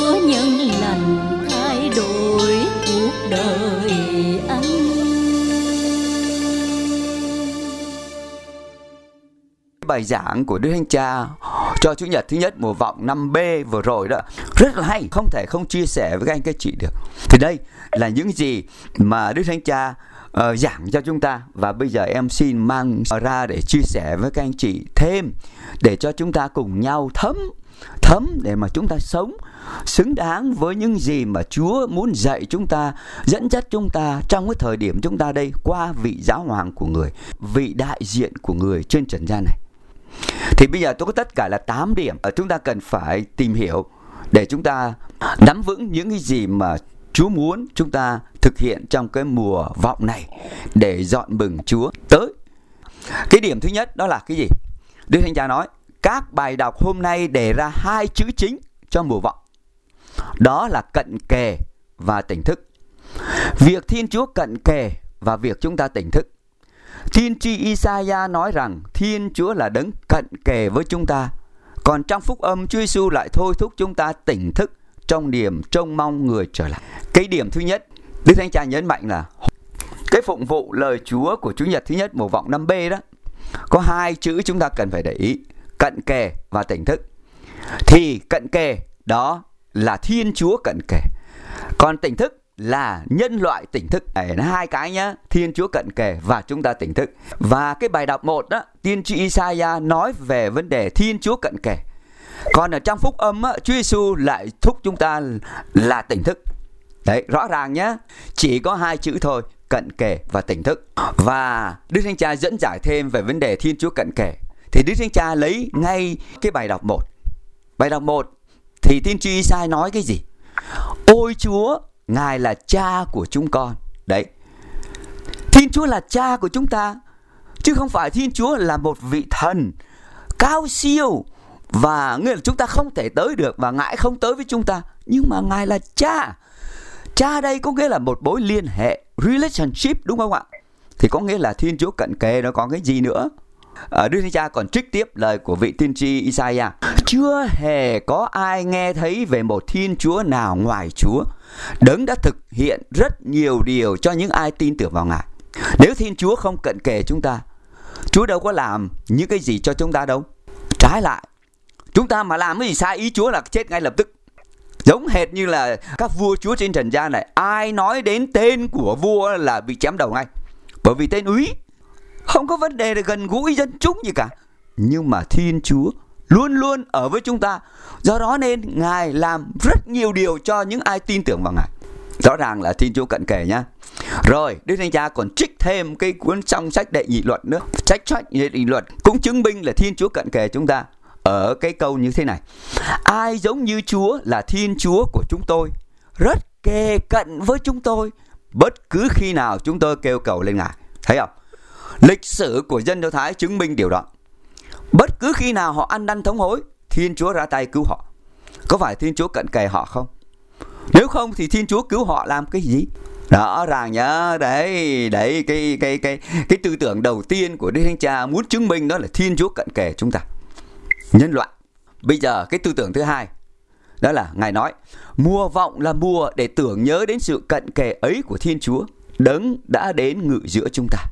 Chúa nhân lành thay đổi cuộc đời anh. Bài giảng của Đức Thánh Cha cho Chủ nhật thứ nhất mùa vọng 5B vừa rồi đó rất là hay, không thể không chia sẻ với các anh các chị được. Thì đây là những gì mà Đức Thánh Cha giảng cho chúng ta, và bây giờ em xin mang ra để chia sẻ với các anh chị thêm, để cho chúng ta cùng nhau thấm để mà chúng ta sống xứng đáng với những gì mà Chúa muốn dạy chúng ta, dẫn dắt chúng ta trong cái thời điểm chúng ta đây, qua vị giáo hoàng của người, vị đại diện của người trên trần gian này. Thì bây giờ tôi có tất cả là 8 điểm chúng ta cần phải tìm hiểu để chúng ta nắm vững những cái gì mà Chúa muốn chúng ta thực hiện trong cái mùa vọng này để dọn mừng Chúa tới. Cái điểm thứ nhất đó là cái gì? Đức Thánh Cha nói các bài đọc hôm nay đề ra 2 chữ chính cho mùa vọng. Đó là cận kề và tỉnh thức. Việc Thiên Chúa cận kề và việc chúng ta tỉnh thức. Tiên tri Isaiah nói rằng Thiên Chúa là đấng cận kề với chúng ta. Còn trong phúc âm, Chúa Giêsu lại thôi thúc chúng ta tỉnh thức trong niềm trông mong người trở lại. Cái điểm thứ nhất, Đức Thánh Cha nhấn mạnh là cái phụng vụ lời Chúa của Chủ nhật thứ nhất mùa vọng 5B đó, có 2 chữ chúng ta cần phải để ý: cận kề và tỉnh thức. Thì cận kề đó là Thiên Chúa cận kề, còn tỉnh thức là nhân loại tỉnh thức. Đấy, nó 2 cái nhá, Thiên Chúa cận kề và chúng ta tỉnh thức. Và cái bài đọc 1 đó, tiên tri Isaiah nói về vấn đề Thiên Chúa cận kề. Còn ở trong phúc âm á, Chúa Giêsu lại thúc chúng ta là tỉnh thức. Đấy, rõ ràng nhá, chỉ có 2 chữ thôi, cận kề và tỉnh thức. Và Đức Thánh Cha dẫn giải thêm về vấn đề Thiên Chúa cận kề. Thì Đức Thánh Cha lấy ngay cái bài đọc 1. Bài đọc 1 thì tiên tri Isaiah nói cái gì? Ôi Chúa, Ngài là cha của chúng con. Đấy, Thiên Chúa là cha của chúng ta, chứ không phải Thiên Chúa là một vị thần cao siêu và nghĩa là chúng ta không thể tới được và Ngài không tới với chúng ta. Nhưng mà Ngài là cha. Cha đây có nghĩa là một mối liên hệ, relationship, đúng không ạ? Thì có nghĩa là Thiên Chúa cận kề, nó còn cái gì nữa? Đức Thánh Cha còn trích tiếp lời của vị tiên tri Isaiah: chưa hề có ai nghe thấy về một Thiên Chúa nào ngoài Chúa. Đấng đã thực hiện rất nhiều điều cho những ai tin tưởng vào Ngài. Nếu Thiên Chúa không cận kề chúng ta, Chúa đâu có làm những cái gì cho chúng ta đâu. Trái lại, chúng ta mà làm cái gì sai ý Chúa là chết ngay lập tức. Giống hệt như là các vua chúa trên trần gian này, ai nói đến tên của vua là bị chém đầu ngay. Bởi vì tên úy không có vấn đề để gần gũi dân chúng gì cả. Nhưng mà Thiên Chúa luôn luôn ở với chúng ta. Do đó nên Ngài làm rất nhiều điều cho những ai tin tưởng vào Ngài. Rõ ràng là Thiên Chúa cận kề nhá. Rồi Đức Thánh Cha còn trích thêm cái cuốn trong sách Đệ Nhị Luật nữa. Sách Đệ Nhị Luật cũng chứng minh là Thiên Chúa cận kề chúng ta ở cái câu như thế này: ai giống như Chúa là Thiên Chúa của chúng tôi, rất kề cận với chúng tôi bất cứ khi nào chúng tôi kêu cầu lên Ngài. Thấy không? Lịch sử của dân Do Thái chứng minh điều đó. Bất cứ khi nào họ ăn năn thống hối, Thiên Chúa ra tay cứu họ. Có phải Thiên Chúa cận kề họ không? Nếu không thì Thiên Chúa cứu họ làm cái gì? Rõ ràng nhá. Đấy cái tư tưởng đầu tiên của Đức Thánh Cha muốn chứng minh đó là Thiên Chúa cận kề chúng ta, nhân loại. Bây giờ cái tư tưởng thứ hai, đó là Ngài nói mùa vọng là mùa để tưởng nhớ đến sự cận kề ấy của Thiên Chúa, đấng đã đến ngự giữa chúng ta.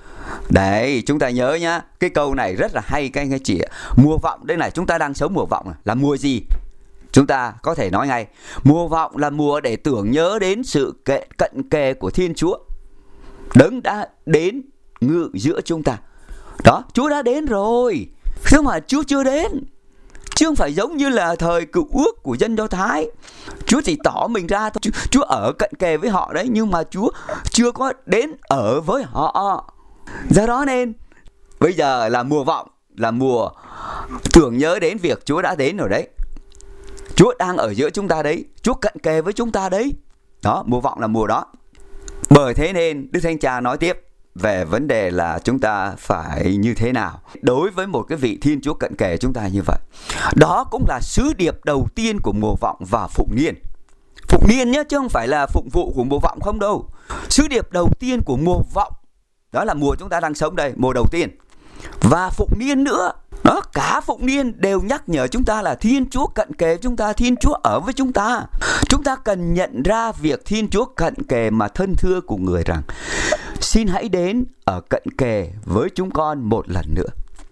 Đấy, chúng ta nhớ nhá, cái câu này rất là hay các anh các chị ạ. Mùa vọng đây này, chúng ta đang sống mùa vọng là mùa gì? Chúng ta có thể nói ngay, mùa vọng là mùa để tưởng nhớ đến sự cận kề của Thiên Chúa, đấng đã đến ngự giữa chúng ta. Đó, Chúa đã đến rồi, nhưng mà Chúa chưa đến. Chứ không phải giống như là thời Cựu Ước của dân Do Thái. Chúa chỉ tỏ mình ra thôi. Chúa ở cận kề với họ đấy, nhưng mà Chúa chưa có đến ở với họ. Do đó nên bây giờ là mùa vọng, là mùa tưởng nhớ đến việc Chúa đã đến rồi đấy. Chúa đang ở giữa chúng ta đấy, Chúa cận kề với chúng ta đấy. Đó, mùa vọng là mùa đó. Bởi thế nên Đức Thánh Cha nói tiếp về vấn đề là chúng ta phải như thế nào đối với một cái vị Thiên Chúa cận kề chúng ta như vậy. Đó cũng là sứ điệp đầu tiên của mùa vọng và phụng niên. Phụng niên nhé, chứ không phải là phụng vụ của mùa vọng không đâu. Sứ điệp đầu tiên của mùa vọng, đó là mùa chúng ta đang sống đây, mùa đầu tiên. Và phụng niên nữa, Đó, cả phụng niên đều nhắc nhở chúng ta là Thiên Chúa cận kề chúng ta, Thiên Chúa ở với chúng ta. Chúng ta cần nhận ra việc Thiên Chúa cận kề mà thân thưa của người rằng: xin hãy đến ở cận kề với chúng con một lần nữa.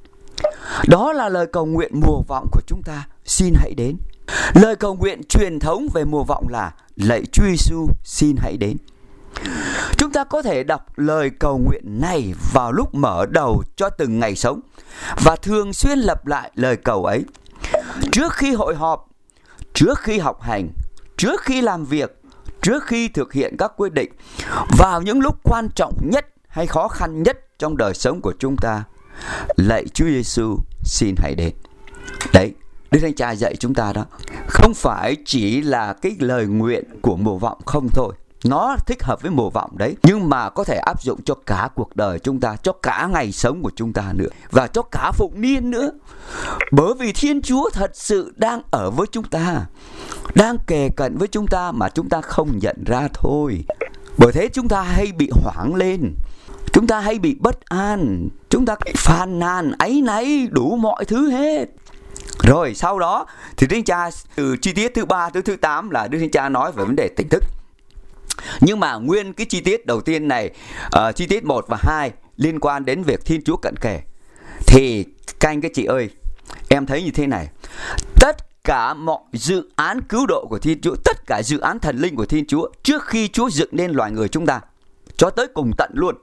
Đó là lời cầu nguyện mùa vọng của chúng ta. Xin hãy đến. Lời cầu nguyện truyền thống về mùa vọng là: lạy Chúa Giêsu, xin hãy đến. Chúng ta có thể đọc lời cầu nguyện này vào lúc mở đầu cho từng ngày sống và thường xuyên lặp lại lời cầu ấy trước khi hội họp, trước khi học hành, trước khi làm việc, trước khi thực hiện các quyết định, vào những lúc quan trọng nhất hay khó khăn nhất trong đời sống của chúng ta. Lạy Chúa Giêsu, xin hãy đến. Đấy, Đức Thánh Cha dạy chúng ta đó. Không phải chỉ là cái lời nguyện của mùa vọng không thôi. Nó thích hợp với mùa vọng đấy, nhưng mà có thể áp dụng cho cả cuộc đời chúng ta, cho cả ngày sống của chúng ta nữa, và cho cả phụng niên nữa. Bởi vì Thiên Chúa thật sự đang ở với chúng ta, đang kề cận với chúng ta mà chúng ta không nhận ra thôi. Bởi thế chúng ta hay bị hoảng lên, chúng ta hay bị bất an, chúng ta phàn nàn, áy náy, đủ mọi thứ hết. Rồi sau đó thì Đức Thánh Cha từ chi tiết thứ 3 tới thứ 8 là Đức Thánh Cha nói về vấn đề tỉnh thức. Nhưng mà nguyên cái chi tiết đầu tiên này, chi tiết 1 và 2 liên quan đến việc Thiên Chúa cận kề, thì các anh các chị ơi, em thấy như thế này: tất cả mọi dự án cứu độ của Thiên Chúa, tất cả dự án thần linh của Thiên Chúa trước khi Chúa dựng nên loài người chúng ta cho tới cùng tận luôn,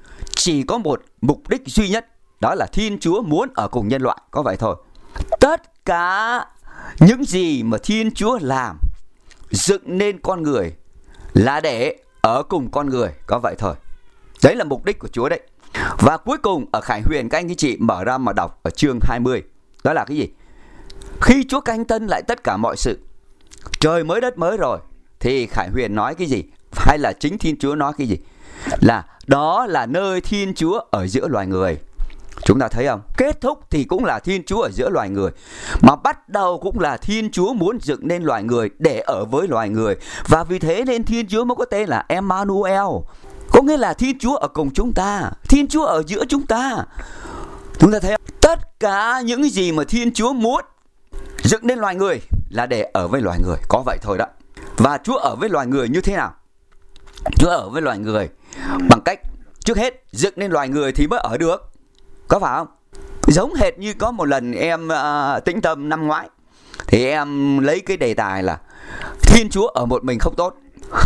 chỉ có một mục đích duy nhất, đó là Thiên Chúa muốn ở cùng nhân loại, có vậy thôi. Tất cả những gì mà Thiên Chúa làm, dựng nên con người là để ở cùng con người, có vậy thôi. Đấy là mục đích của Chúa đấy. Và cuối cùng ở Khải Huyền, các anh các chị mở ra mà đọc ở chương 20. Đó là cái gì? Khi Chúa canh tân lại tất cả mọi sự, trời mới đất mới rồi, thì Khải Huyền nói cái gì? Hay là chính Thiên Chúa nói cái gì? Là đó là nơi Thiên Chúa ở giữa loài người. Chúng ta thấy không? Kết thúc thì cũng là Thiên Chúa ở giữa loài người, mà bắt đầu cũng là Thiên Chúa muốn dựng nên loài người để ở với loài người. Và vì thế nên Thiên Chúa mới có tên là Emmanuel, có nghĩa là Thiên Chúa ở cùng chúng ta, Thiên Chúa ở giữa chúng ta. Chúng ta thấy không? Tất cả những gì mà Thiên Chúa muốn dựng nên loài người là để ở với loài người, có vậy thôi đó. Và Chúa ở với loài người như thế nào? Chúa ở với loài người bằng cách trước hết dựng nên loài người thì mới ở được, có phải không? Giống hệt như có một lần em tĩnh tâm năm ngoái, thì em lấy cái đề tài là Thiên Chúa ở một mình không tốt.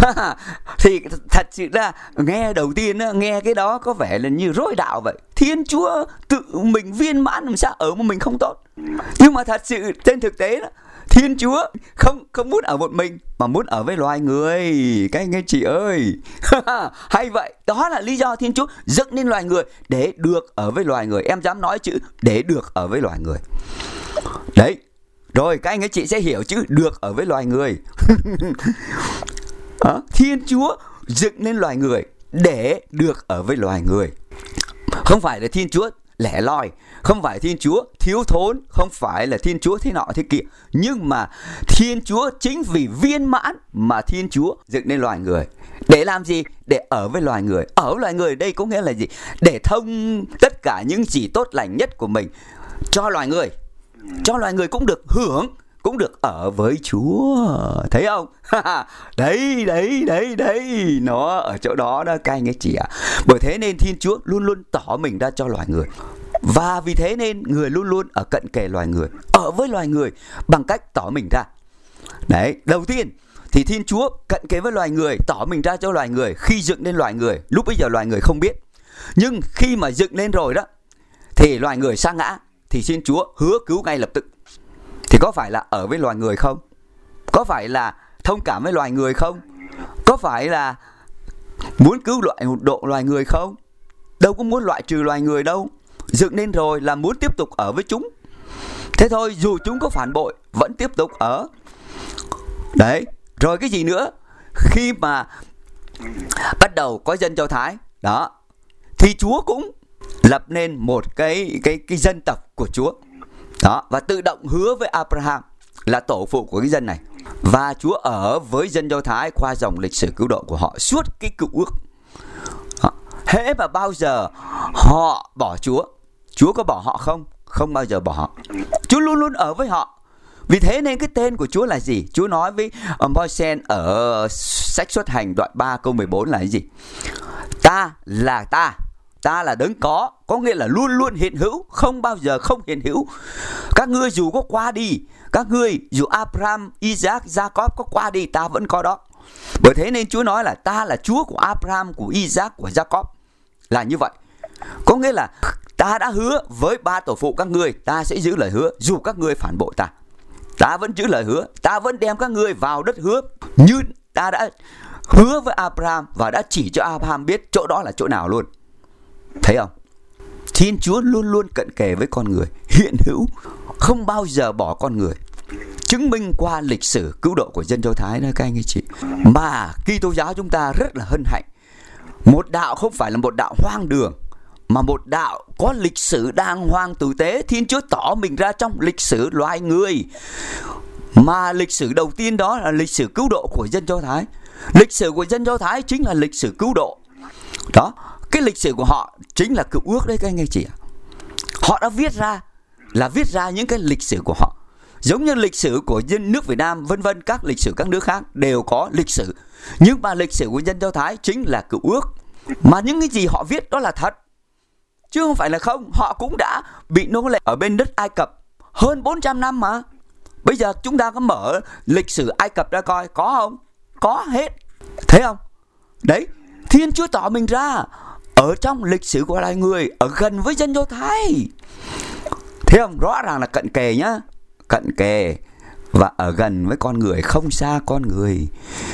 Thì thật sự ra nghe đầu tiên nghe cái đó có vẻ là như rối đạo vậy. Thiên Chúa tự mình viên mãn làm sao ở một mình không tốt. Nhưng mà thật sự trên thực tế đó, Thiên Chúa không muốn ở một mình mà muốn ở với loài người, các anh chị ơi. Hay vậy. Đó là lý do Thiên Chúa dựng nên loài người để được ở với loài người. Em dám nói chữ để được ở với loài người. Đấy. Rồi các anh ấy chị sẽ hiểu chữ được ở với loài người. Thiên Chúa dựng nên loài người để được ở với loài người. Không phải là Thiên Chúa lẻ loi, không phải Thiên Chúa thiếu thốn, không phải là Thiên Chúa thế nọ thế kia, nhưng mà Thiên Chúa chính vì viên mãn mà Thiên Chúa dựng nên loài người. Để làm gì? Để ở với loài người. Ở với loài người đây có nghĩa là gì? Để thông tất cả những gì tốt lành nhất của mình cho loài người. Cho loài người cũng được hưởng, cũng được ở với Chúa. Thấy không? Đấy, nó ở chỗ đó đó các anh ấy chị ạ. Bởi thế nên Thiên Chúa luôn luôn tỏ mình ra cho loài người. Và vì thế nên người luôn luôn ở cận kề loài người, ở với loài người bằng cách tỏ mình ra. Đấy, đầu tiên thì Thiên Chúa cận kề với loài người, tỏ mình ra cho loài người khi dựng nên loài người. Lúc bây giờ loài người không biết, nhưng khi mà dựng lên rồi đó thì loài người sa ngã, thì Thiên Chúa hứa cứu ngay lập tức. Thì có phải là ở với loài người không? Có phải là thông cảm với loài người không? Có phải là muốn cứu độ loài người không? Đâu có muốn loại trừ loài người đâu. Dựng nên rồi là muốn tiếp tục ở với chúng. Thế thôi, dù chúng có phản bội vẫn tiếp tục ở. Đấy, rồi cái gì nữa? Khi mà bắt đầu có dân Do Thái đó, thì Chúa cũng lập nên một cái dân tộc của Chúa. Đó, và tự động hứa với Abraham là tổ phụ của cái dân này. Và Chúa ở với dân Do Thái qua dòng lịch sử cứu độ của họ suốt cái cựu ước. Hễ mà bao giờ họ bỏ Chúa, Chúa có bỏ họ không? không bao giờ bỏ họ. Chúa luôn luôn ở với họ. Vì thế nên cái tên của Chúa là gì? Chúa nói với Môi-se ở sách Xuất Hành đoạn 3 câu 14 là cái gì? Ta là đấng có nghĩa là luôn luôn hiện hữu, không bao giờ không hiện hữu. Các ngươi dù có qua đi, các ngươi dù Abraham, Isaac, Jacob có qua đi, ta vẫn có đó. Bởi thế nên Chúa nói là ta là Chúa của Abraham, của Isaac, của Jacob. Là như vậy. Có nghĩa là ta đã hứa với ba tổ phụ các ngươi, ta sẽ giữ lời hứa dù các ngươi phản bội ta. Ta vẫn giữ lời hứa, ta vẫn đem các ngươi vào đất hứa như ta đã hứa với Abraham và đã chỉ cho Abraham biết chỗ đó là chỗ nào luôn. Thấy không? Thiên Chúa luôn luôn cận kề với con người, hiện hữu, không bao giờ bỏ con người. Chứng minh qua lịch sử cứu độ của dân Do Thái đó các anh chị. Mà Kitô giáo chúng ta rất là hân hạnh. Một đạo không phải là một đạo hoang đường, mà một đạo có lịch sử đàng hoàng tử tế. Thiên Chúa tỏ mình ra trong lịch sử loài người. Mà lịch sử đầu tiên đó là lịch sử cứu độ của dân Do Thái. Lịch sử của dân Do Thái chính là lịch sử cứu độ. Đó, cái lịch sử của họ chính là cựu ước đấy các anh chị ạ. Họ đã viết ra những cái lịch sử của họ. Giống như lịch sử của dân nước Việt Nam, vân vân, các lịch sử các nước khác đều có lịch sử. Nhưng mà lịch sử của dân Do Thái chính là cựu ước. Mà những cái gì họ viết đó là thật, chứ không phải là không. Họ cũng đã bị nô lệ ở bên đất Ai Cập hơn 400 năm mà. Bây giờ chúng ta có mở lịch sử Ai Cập ra coi, có không? Có hết. Thấy không? Đấy, Thiên Chúa tỏ mình ra ở trong lịch sử của loài người, ở gần với dân Do Thái. Thấy không? Rõ ràng là cận kề nhá. Cận kề và ở gần với con người, không xa con người.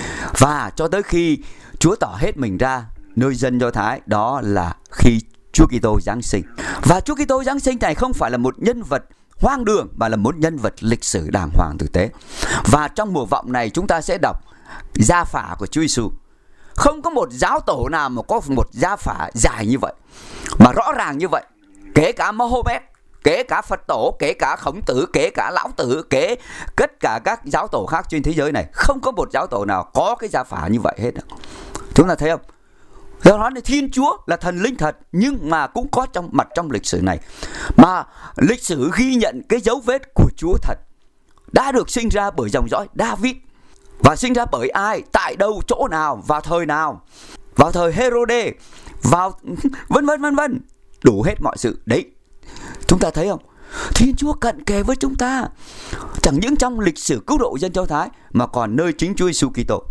Và cho tới khi Chúa tỏ hết mình ra nơi dân Do Thái, đó là khi Chúa Kitô Giáng sinh. Và Chúa Kitô Giáng sinh này không phải là một nhân vật hoang đường, mà là một nhân vật lịch sử đàng hoàng tử tế. Và trong mùa vọng này chúng ta sẽ đọc gia phả của Chúa Giêsu. Không có một giáo tổ nào mà có một gia phả dài như vậy, mà rõ ràng như vậy. Kể cả Mahomet, kể cả Phật tổ, kể cả Khổng Tử, kể cả Lão Tử, kể tất cả các giáo tổ khác trên thế giới này, không có một giáo tổ nào có cái gia phả như vậy hết. Chúng ta thấy không? Do đó thì Thiên Chúa là thần linh thật, nhưng mà cũng có trong lịch sử này. Mà lịch sử ghi nhận cái dấu vết của Chúa thật, đã được sinh ra bởi dòng dõi David. Và sinh ra bởi ai, tại đâu, chỗ nào, vào thời nào. Vào thời Herode, vào vân vân, đủ hết mọi sự. Đấy, chúng ta thấy không? Thiên Chúa cận kề với chúng ta, chẳng những trong lịch sử cứu độ dân Do Thái, mà còn nơi chính Chúa Giêsu Kitô.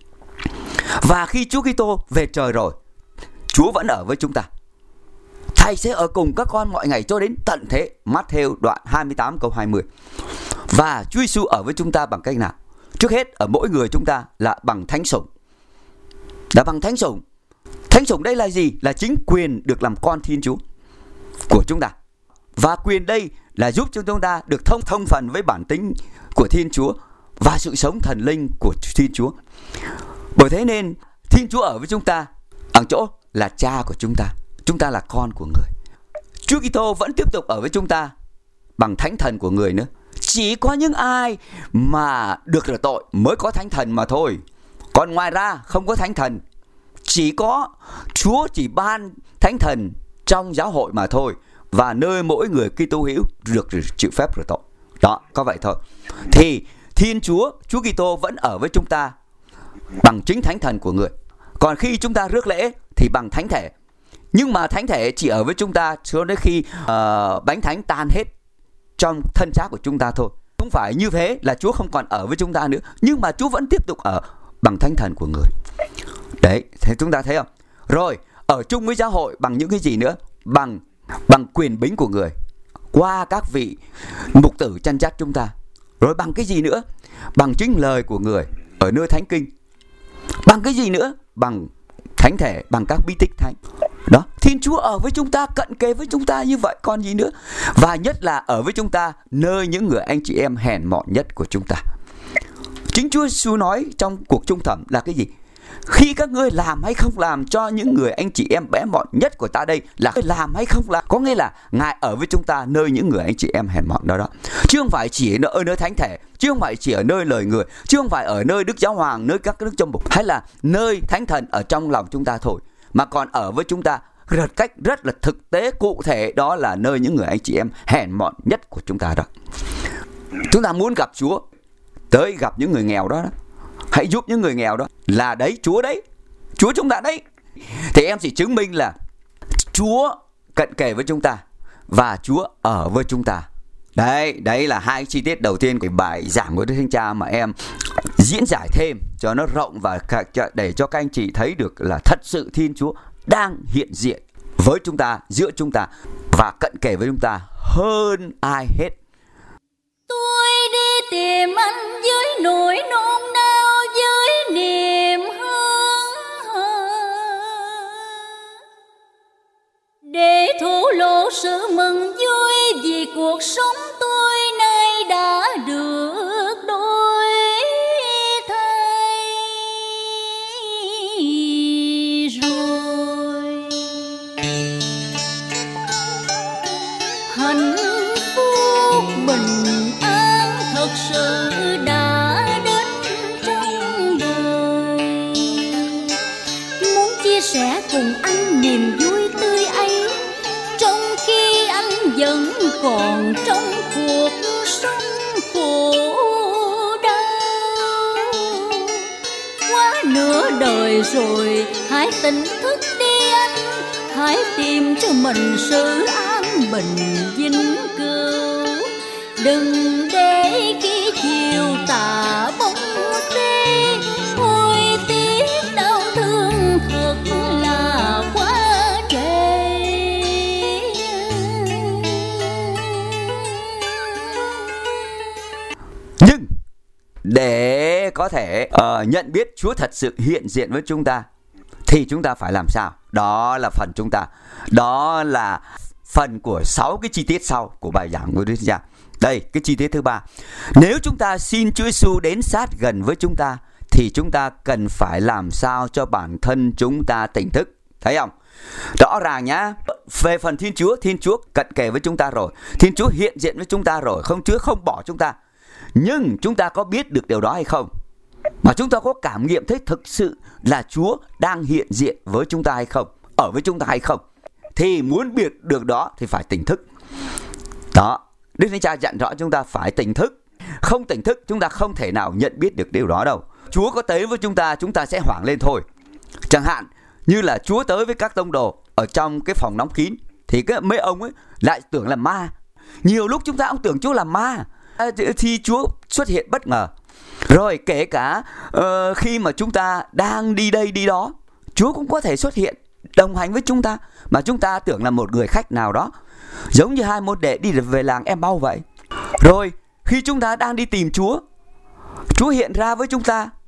Và khi Chúa Kitô về trời rồi, Chúa vẫn ở với chúng ta. Thầy sẽ ở cùng các con mọi ngày cho đến tận thế. Matthew đoạn 28 câu 20. Và Chúa Giêsu ở với chúng ta bằng cách nào? Trước hết ở mỗi người chúng ta là bằng thánh sủng. Là bằng thánh sủng. Thánh sủng đây là gì? Là chính quyền được làm con Thiên Chúa của chúng ta. Và quyền đây là giúp cho chúng ta được thông phần với bản tính của Thiên Chúa và sự sống thần linh của Thiên Chúa. Bởi thế nên Thiên Chúa ở với chúng ta ở chỗ là cha của chúng ta. Chúng ta là con của người. Chúa Kitô vẫn tiếp tục ở với chúng ta bằng thánh thần của người nữa. Chỉ có những ai mà được rửa tội mới có thánh thần mà thôi. Còn ngoài ra không có thánh thần. Chỉ có Chúa chỉ ban thánh thần trong giáo hội mà thôi. Và nơi mỗi người Kitô hữu được chịu phép rửa tội. Đó, có vậy thôi. Thì Thiên Chúa, Chúa Kitô vẫn ở với chúng ta bằng chính thánh thần của người. Còn khi chúng ta rước lễ thì bằng thánh thể. Nhưng mà thánh thể chỉ ở với chúng ta cho đến khi bánh thánh tan hết trong thân xác của chúng ta thôi. Không phải như thế là Chúa không còn ở với chúng ta nữa, nhưng mà Chúa vẫn tiếp tục ở bằng thánh thần của người. Đấy, thế chúng ta thấy không? Rồi, ở chung với giáo hội bằng những cái gì nữa? Bằng quyền bính của người, qua các vị mục tử chăn dắt chúng ta. Rồi bằng cái gì nữa? Bằng chính lời của người ở nơi thánh kinh. Bằng cái gì nữa? Bằng thánh thể, bằng các bí tích thánh. Đó, Thiên Chúa ở với chúng ta, cận kề với chúng ta như vậy, còn gì nữa. Và nhất là ở với chúng ta nơi những người anh chị em hèn mọn nhất của chúng ta. Chính Chúa Giêsu nói trong cuộc trung thẩm là cái gì? Khi các ngươi làm hay không làm cho những người anh chị em bé mọn nhất của ta đây, là làm hay không làm, có nghĩa là Ngài ở với chúng ta nơi những người anh chị em hèn mọn đó. Chứ không phải chỉ ở nơi thánh thể, chứ không phải chỉ ở nơi lời người, chứ không phải ở nơi Đức Giáo Hoàng, nơi các đức trong mục, hay là nơi thánh thần ở trong lòng chúng ta thôi, mà còn ở với chúng ta một cách rất là thực tế cụ thể, đó là nơi những người anh chị em hèn mọn nhất của chúng ta đó. Chúng ta muốn gặp Chúa, tới gặp những người nghèo đó, hãy giúp những người nghèo đó, là đấy, Chúa chúng ta đấy. Thì em chỉ chứng minh là Chúa cận kề với chúng ta và Chúa ở với chúng ta. Đấy là hai chi tiết đầu tiên của bài giảng của Đức Thánh Cha mà em diễn giải thêm cho nó rộng và để cho các anh chị thấy được là thật sự Thiên Chúa đang hiện diện với chúng ta, giữa chúng ta và cận kề với chúng ta hơn ai hết. Tôi đi tìm anh với nỗi nôn nao, với niềm hân để thổ lộ sự mừng vui vì cuộc sống tôi nay đã được đổi thay rồi. Hạnh phúc bình an thật sự đã đến trong đời. Muốn chia sẻ cùng anh niềm vui tươi ấy, trong khi anh vẫn còn trong cuộc sống khổ đau. Quá nửa đời rồi, hãy tỉnh thức đi anh, hãy tìm cho mình sự an bình vĩnh cửu. Đừng để khi chiều tà bóng xê, ôi tiếc đau thương thật là quá trễ. Nhưng để có thể nhận biết Chúa thật sự hiện diện với chúng ta thì chúng ta phải làm sao? Đó là phần chúng ta. Đó là phần của 6 cái chi tiết sau của bài giảng của Đức Thánh Cha. Đây, cái chi tiết thứ 3. Nếu chúng ta xin Chúa Giêsu đến sát gần với chúng ta thì chúng ta cần phải làm sao cho bản thân chúng ta tỉnh thức. Thấy không? Rõ ràng nhá. Về phần Thiên Chúa cận kề với chúng ta rồi. Thiên Chúa hiện diện với chúng ta rồi. Chúa không bỏ chúng ta. Nhưng chúng ta có biết được điều đó hay không? Mà chúng ta có cảm nghiệm thấy thực sự là Chúa đang hiện diện với chúng ta hay không? Ở với chúng ta hay không? Thì muốn biết được đó thì phải tỉnh thức. Đó, Đức Thánh Cha dặn rõ chúng ta phải tỉnh thức. Không tỉnh thức chúng ta không thể nào nhận biết được điều đó đâu. Chúa có tới với chúng ta sẽ hoảng lên thôi. Chẳng hạn như là Chúa tới với các tông đồ ở trong cái phòng đóng kín, thì mấy ông ấy lại tưởng là ma. Nhiều lúc chúng ta cũng tưởng Chúa là ma, thì Chúa xuất hiện bất ngờ. Rồi kể cả khi mà chúng ta đang đi đây đi đó, Chúa cũng có thể xuất hiện đồng hành với chúng ta, mà chúng ta tưởng là một người khách nào đó, giống như hai môn đệ đi về làng Em-mau vậy. Rồi khi chúng ta đang đi tìm Chúa, Chúa hiện ra với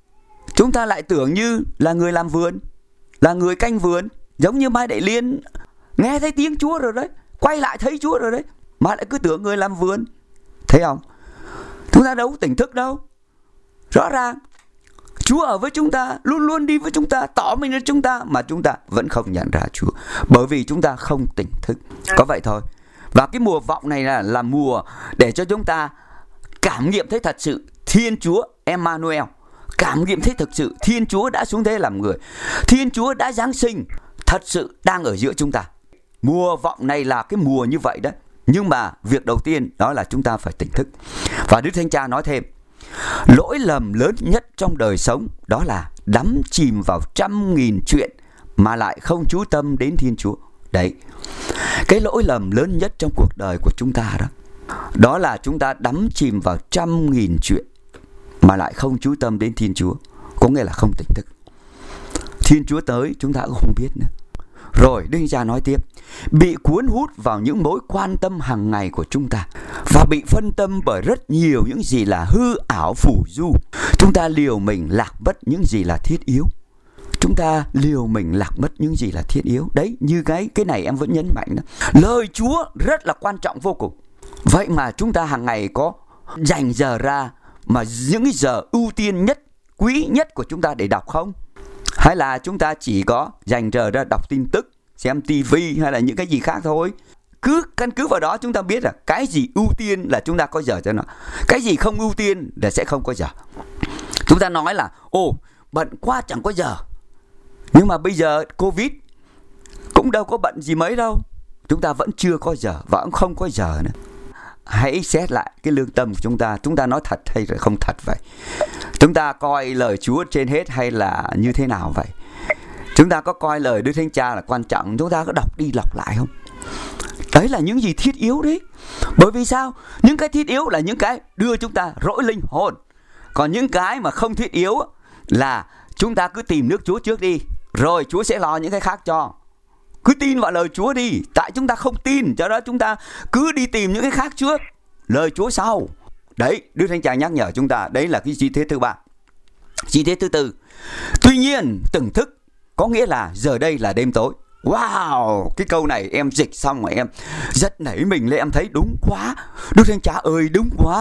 chúng ta lại tưởng như là người làm vườn, là người canh vườn, giống như Mai Đại Liên nghe thấy tiếng Chúa rồi đấy, quay lại thấy Chúa rồi đấy, mà lại cứ tưởng người làm vườn. Thấy không? Chúng ta đâu có tỉnh thức đâu. Rõ ràng Chúa ở với chúng ta, luôn luôn đi với chúng ta, tỏ mình cho chúng ta, mà chúng ta vẫn không nhận ra Chúa, bởi vì chúng ta không tỉnh thức. Có vậy thôi. Và cái mùa vọng này là mùa để cho chúng ta cảm nghiệm thấy thật sự Thiên Chúa Emmanuel, cảm nghiệm thấy thực sự Thiên Chúa đã xuống thế làm người, Thiên Chúa đã Giáng sinh, thật sự đang ở giữa chúng ta. Mùa vọng này là cái mùa như vậy đấy. Nhưng mà việc đầu tiên đó là chúng ta phải tỉnh thức. Và Đức Thánh Cha nói thêm, lỗi lầm lớn nhất trong đời sống đó là đắm chìm vào 100.000 chuyện mà lại không chú tâm đến Thiên Chúa. Đấy, cái lỗi lầm lớn nhất trong cuộc đời của chúng ta đó là chúng ta đắm chìm vào 100.000 chuyện mà lại không chú tâm đến Thiên Chúa. Có nghĩa là không tỉnh thức. Thiên Chúa tới chúng ta cũng không biết nữa. Rồi Đức Cha nói tiếp, bị cuốn hút vào những mối quan tâm hàng ngày của chúng ta và bị phân tâm bởi rất nhiều những gì là hư ảo phù du. Chúng ta liều mình lạc mất những gì là thiết yếu. Chúng ta liều mình lạc mất những gì là thiết yếu. Đấy, như cái này em vẫn nhấn mạnh đó. Lời Chúa rất là quan trọng vô cùng. Vậy mà chúng ta hàng ngày có dành giờ ra mà những cái giờ ưu tiên nhất, quý nhất của chúng ta để đọc không? Hay là chúng ta chỉ có dành giờ ra đọc tin tức, xem tivi hay là những cái gì khác thôi? Cứ căn cứ vào đó chúng ta biết là cái gì ưu tiên là chúng ta có giờ cho nó, cái gì không ưu tiên là sẽ không có giờ. Chúng ta nói là bận quá chẳng có giờ. Nhưng mà bây giờ Covid cũng đâu có bận gì mấy đâu. Chúng ta vẫn chưa có giờ và cũng không có giờ nữa. Hãy xét lại cái lương tâm của chúng ta nói thật hay là không thật vậy? Chúng ta coi lời Chúa trên hết hay là như thế nào vậy? Chúng ta có coi lời Đức Thánh Cha là quan trọng, chúng ta có đọc đi đọc lại không? Đấy là những gì thiết yếu đấy. Bởi vì sao? Những cái thiết yếu là những cái đưa chúng ta rỗi linh hồn. Còn những cái mà không thiết yếu là chúng ta cứ tìm nước Chúa trước đi, rồi Chúa sẽ lo những cái khác cho. Cứ tin vào lời Chúa đi. Tại chúng ta không tin, cho đó chúng ta cứ đi tìm những cái khác trước, lời Chúa sau. Đấy, Đức Thánh Cha nhắc nhở chúng ta. Đấy là cái chi tiết thứ ba. Chi tiết thứ tư, tuy nhiên từng thức có nghĩa là giờ đây là đêm tối. Wow, cái câu này em dịch xong rồi em rất nảy mình lên, em thấy đúng quá. Đức Thánh Cha ơi, đúng quá.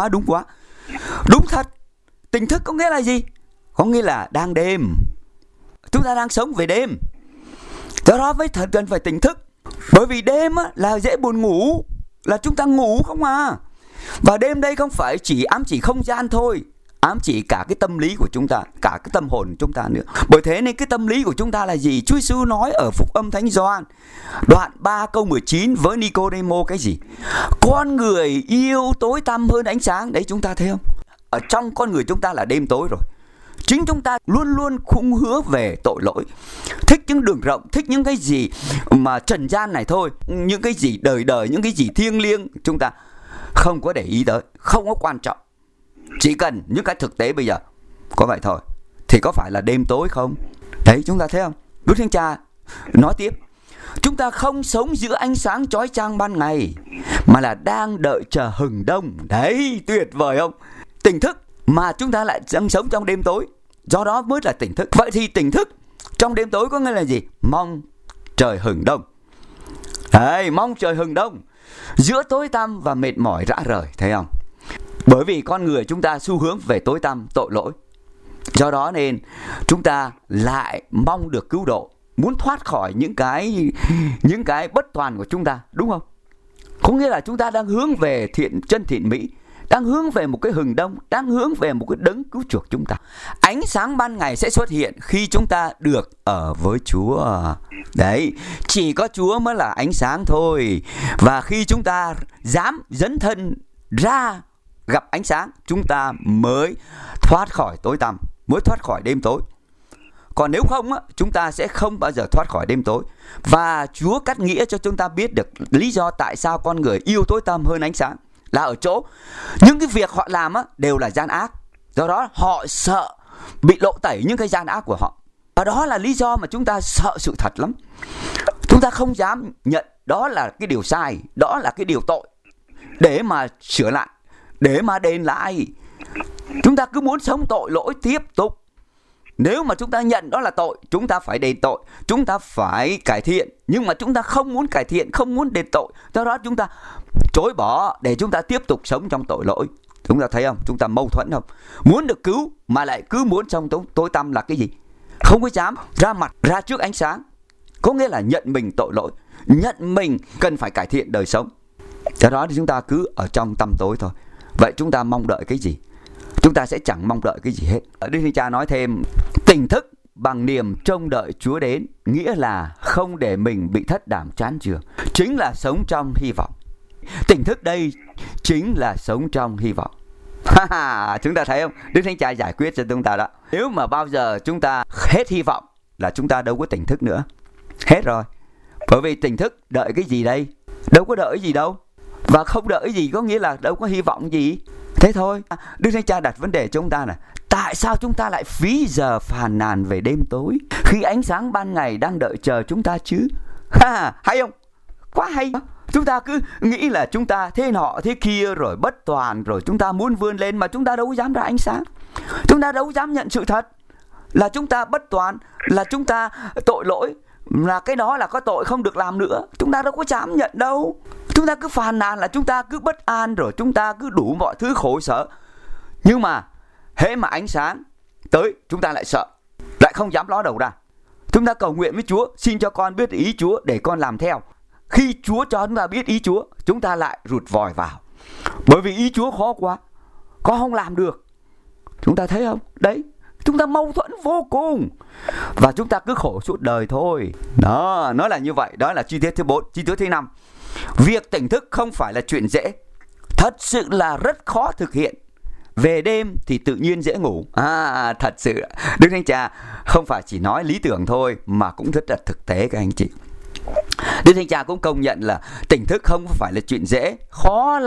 Đúng thật. Tỉnh thức có nghĩa là gì? Có nghĩa là đang đêm. Chúng ta đang sống về đêm. Do đó mới thật cần phải tỉnh thức. Bởi vì đêm á, là dễ buồn ngủ, là chúng ta ngủ không à. Và đêm đây không phải chỉ ám chỉ không gian thôi, ám chỉ cả cái tâm lý của chúng ta, cả cái tâm hồn của chúng ta nữa. Bởi thế nên cái tâm lý của chúng ta là gì? Chúa Giêsu nói ở Phúc Âm Thánh Gioan đoạn 3 câu 19 với Nicodemo cái gì? Con người yêu tối tăm hơn ánh sáng. Đấy, chúng ta thấy không? Ở trong con người chúng ta là đêm tối rồi. Chính chúng ta luôn luôn khung hứa về tội lỗi, thích những đường rộng, thích những cái gì mà trần gian này thôi, những cái gì đời đời, những cái gì thiêng liêng chúng ta không có để ý tới, không có quan trọng. Chỉ cần những cái thực tế bây giờ có vậy thôi. Thì có phải là đêm tối không? Đấy, chúng ta thấy không? Đức Thánh Cha nói tiếp, chúng ta không sống giữa ánh sáng chói chang ban ngày, mà là đang đợi chờ hừng đông. Đấy, tuyệt vời không? Tỉnh thức mà chúng ta lại đang sống trong đêm tối, do đó mới là tỉnh thức. Vậy thì tỉnh thức trong đêm tối có nghĩa là gì? Mong trời hừng đông. Đấy, mong trời hừng đông giữa tối tăm và mệt mỏi rã rời, thấy không? Bởi vì con người chúng ta xu hướng về tối tăm, tội lỗi, do đó nên chúng ta lại mong được cứu độ, muốn thoát khỏi những cái bất toàn của chúng ta, đúng không? Có nghĩa là chúng ta đang hướng về chân thiện mỹ, đang hướng về một cái hừng đông, đang hướng về một cái đấng cứu chuộc chúng ta. Ánh sáng ban ngày sẽ xuất hiện khi chúng ta được ở với Chúa. Đấy, chỉ có Chúa mới là ánh sáng thôi. Và khi chúng ta dám dấn thân ra gặp ánh sáng, chúng ta mới thoát khỏi tối tăm, mới thoát khỏi đêm tối. Còn nếu không, chúng ta sẽ không bao giờ thoát khỏi đêm tối. Và Chúa cắt nghĩa cho chúng ta biết được lý do tại sao con người yêu tối tăm hơn ánh sáng, là ở chỗ những cái việc họ làm đều là gian ác. Do đó họ sợ bị lộ tẩy những cái gian ác của họ. Và đó là lý do mà chúng ta sợ sự thật lắm. Chúng ta không dám nhận đó là cái điều sai, đó là cái điều tội, để mà sửa lại, để mà đền lại. Chúng ta cứ muốn sống tội lỗi tiếp tục. Nếu mà chúng ta nhận đó là tội, chúng ta phải đền tội, chúng ta phải cải thiện. Nhưng mà chúng ta không muốn cải thiện, không muốn đền tội, do đó chúng ta chối bỏ để chúng ta tiếp tục sống trong tội lỗi. Chúng ta thấy không? Chúng ta mâu thuẫn không? Muốn được cứu mà lại cứ muốn trong tối tăm là cái gì? Không có dám ra mặt, ra trước ánh sáng. Có nghĩa là nhận mình tội lỗi, nhận mình cần phải cải thiện đời sống. Do đó thì chúng ta cứ ở trong tăm tối thôi. Vậy chúng ta mong đợi cái gì? Chúng ta sẽ chẳng mong đợi cái gì hết. Đức Thánh Cha nói thêm, tỉnh thức bằng niềm trông đợi Chúa đến, nghĩa là không để mình bị thất đảm chán chường, chính là sống trong hy vọng. Tỉnh thức đây chính là sống trong hy vọng. Chúng ta thấy không? Đức Thánh Cha giải quyết cho chúng ta đó. Nếu mà bao giờ chúng ta hết hy vọng là chúng ta đâu có tỉnh thức nữa. Hết rồi. Bởi vì tỉnh thức đợi cái gì đây? Đâu có đợi gì đâu. Và không đợi gì có nghĩa là đâu có hy vọng gì. Thế thôi. Đức Thánh Cha đặt vấn đề cho chúng ta là tại sao chúng ta lại phí giờ phàn nàn về đêm tối khi ánh sáng ban ngày đang đợi chờ chúng ta chứ? Hay không? Quá hay. Chúng ta cứ nghĩ là chúng ta thế nọ thế kia rồi bất toàn, rồi chúng ta muốn vươn lên mà chúng ta đâu dám ra ánh sáng. Chúng ta đâu dám nhận sự thật là chúng ta bất toàn, là chúng ta tội lỗi, là cái đó là có tội không được làm nữa. Chúng ta đâu có dám nhận đâu. Chúng ta cứ phàn nàn là chúng ta cứ bất an, rồi chúng ta cứ đủ mọi thứ khổ sở. Nhưng mà hễ mà ánh sáng tới, chúng ta lại sợ, lại không dám ló đầu ra. Chúng ta cầu nguyện với Chúa, xin cho con biết ý Chúa để con làm theo. Khi Chúa cho chúng ta biết ý Chúa, chúng ta lại rụt vòi vào. Bởi vì ý Chúa khó quá, con không làm được. Chúng ta thấy không? Đấy, Chúng ta mâu thuẫn vô cùng. Và chúng ta cứ khổ suốt đời thôi. Đó, nó là như vậy. Đó là chi tiết thứ 4. Chi tiết thứ 5. Việc tỉnh thức không phải là chuyện dễ. Thật sự là rất khó thực hiện. Về đêm thì tự nhiên dễ ngủ. Thật sự Đức Thánh Cha không phải chỉ nói lý tưởng thôi, mà cũng rất là thực tế các anh chị. Đức Thánh Cha cũng công nhận là tỉnh thức không phải là chuyện dễ. Khó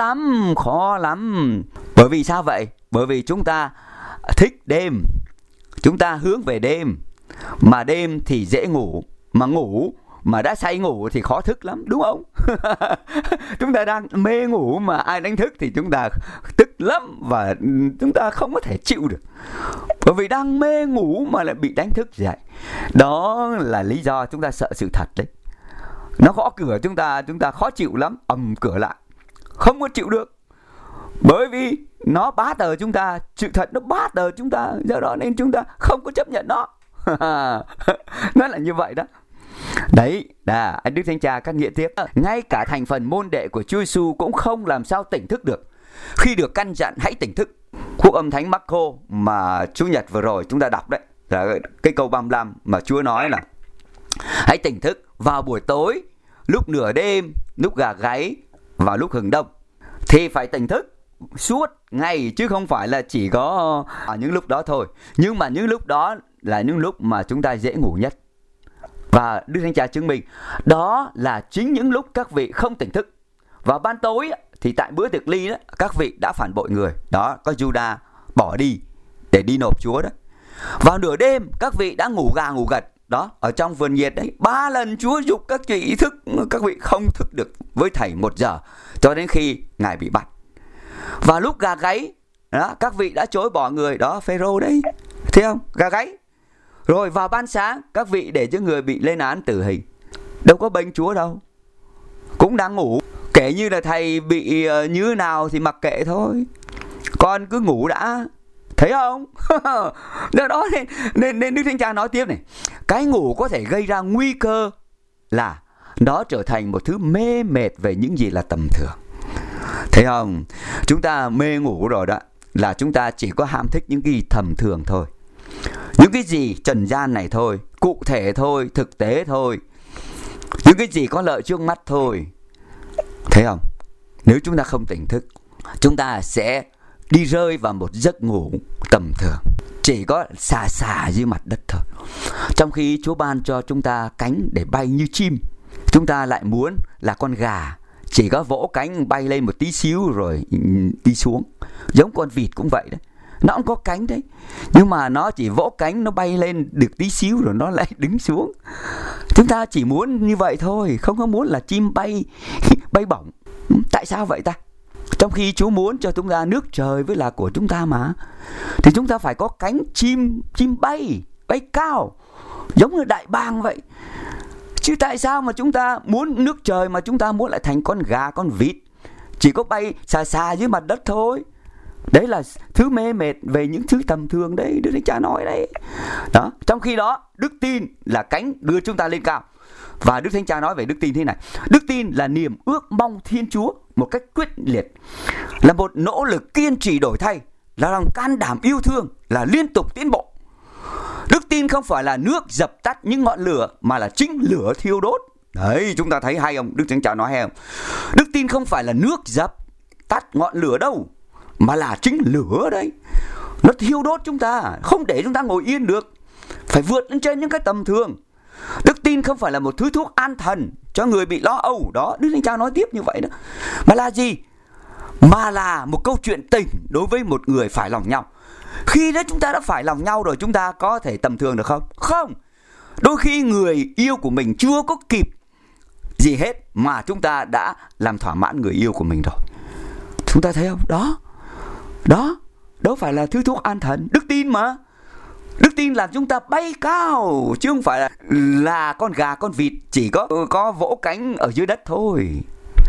lắm. Bởi vì sao vậy? Bởi vì chúng ta thích đêm, chúng ta hướng về đêm. Mà đêm thì dễ ngủ, mà đã say ngủ thì khó thức lắm, đúng không? Chúng ta đang mê ngủ mà ai đánh thức thì chúng ta tức lắm, và chúng ta không có thể chịu được. Bởi vì đang mê ngủ mà lại bị đánh thức dậy. Đó là lý do chúng ta sợ sự thật đấy. Nó gõ cửa chúng ta khó chịu lắm, ầm cửa lại, không có chịu được. Bởi vì nó bá tờ chúng ta, sự thật nó bá tờ chúng ta, do đó nên chúng ta không có chấp nhận nó. Nó là như vậy đó. Đấy, anh Đức Thánh Cha cắt nghĩa tiếp. Ngay cả thành phần môn đệ của Chúa Giêsu cũng không làm sao tỉnh thức được khi được căn dặn hãy tỉnh thức. Quốc âm Thánh Marco mà Chủ nhật vừa rồi chúng ta đọc đấy, là cái câu 35 mà Chúa nói là hãy tỉnh thức vào buổi tối, lúc nửa đêm, lúc gà gáy và lúc hừng đông. Thì phải tỉnh thức suốt ngày, chứ không phải là chỉ có những lúc đó thôi. Nhưng mà những lúc đó là những lúc mà chúng ta dễ ngủ nhất. Và Đức Thánh Cha chứng minh đó là chính những lúc các vị không tỉnh thức. Và ban tối thì tại bữa tiệc ly đó, các vị đã phản bội người. Đó, có Judas bỏ đi để đi nộp Chúa đó. Vào nửa đêm các vị đã ngủ gà ngủ gật. Đó, ở trong vườn nhiệt đấy, 3 lần Chúa giục các vị thức, các vị không thức được với thầy 1 giờ, cho đến khi Ngài bị bắt. Và lúc gà gáy, đó, các vị đã chối bỏ người. Đó, Phêrô đấy, thấy không? Gà gáy. Rồi vào ban sáng, các vị để cho người bị lên án tử hình. Đâu có bênh Chúa đâu, cũng đang ngủ. Kể như là thầy bị như nào thì mặc kệ thôi, con cứ ngủ đã. Thấy không? Đó nên Đức Thánh Cha nói tiếp này. Cái ngủ có thể gây ra nguy cơ là nó trở thành một thứ mê mệt về những gì là tầm thường. Thấy không? Chúng ta mê ngủ rồi đó, là chúng ta chỉ có ham thích những cái tầm thường thôi, những cái gì trần gian này thôi, cụ thể thôi, thực tế thôi, những cái gì có lợi trước mắt thôi. Thấy không? Nếu chúng ta không tỉnh thức, chúng ta sẽ đi rơi vào một giấc ngủ tầm thường, chỉ có xà dưới mặt đất thôi. Trong khi Chúa ban cho chúng ta cánh để bay như chim, chúng ta lại muốn là con gà, chỉ có vỗ cánh bay lên một tí xíu rồi đi xuống. Giống con vịt cũng vậy đấy, nó cũng có cánh đấy, nhưng mà nó chỉ vỗ cánh, nó bay lên được tí xíu rồi nó lại đứng xuống. Chúng ta chỉ muốn như vậy thôi, không có muốn là chim bay bổng. Tại sao vậy ta? Trong khi Chúa muốn cho chúng ta nước trời với là của chúng ta mà, thì chúng ta phải có cánh chim bay cao, giống như đại bàng vậy. Chứ tại sao mà chúng ta muốn nước trời mà chúng ta muốn lại thành con gà, con vịt, chỉ có bay xà dưới mặt đất thôi. Đấy là thứ mê mệt về những thứ tầm thường đấy, Đức Thánh Cha nói đấy. Đó, trong khi đó đức tin là cánh đưa chúng ta lên cao. Và Đức Thánh Cha nói về đức tin thế này: đức tin là niềm ước mong Thiên Chúa một cách quyết liệt, là một nỗ lực kiên trì đổi thay, là lòng can đảm yêu thương, là liên tục tiến bộ. Đức tin không phải là nước dập tắt những ngọn lửa, mà là chính lửa thiêu đốt. Đấy, chúng ta thấy hay không? Đức Thánh Cha nói hay không? Đức tin không phải là nước dập tắt ngọn lửa đâu, mà là chính lửa đấy. Nó thiêu đốt chúng ta, không để chúng ta ngồi yên được, phải vượt lên trên những cái tầm thường. Đức tin không phải là một thứ thuốc an thần cho người bị lo âu. Đó, Đức Thánh Cha nói tiếp như vậy đó. Mà là gì? Mà là một câu chuyện tình đối với một người phải lòng nhau. Khi đó chúng ta đã phải lòng nhau rồi, chúng ta có thể tầm thường được không? Không. Đôi khi người yêu của mình chưa có kịp gì hết mà chúng ta đã làm thỏa mãn người yêu của mình rồi. Chúng ta thấy không? Đó, đâu phải là thứ thuốc an thần. Đức tin mà. Đức tin làm chúng ta bay cao, chứ không phải là con gà, con vịt chỉ có vỗ cánh ở dưới đất thôi.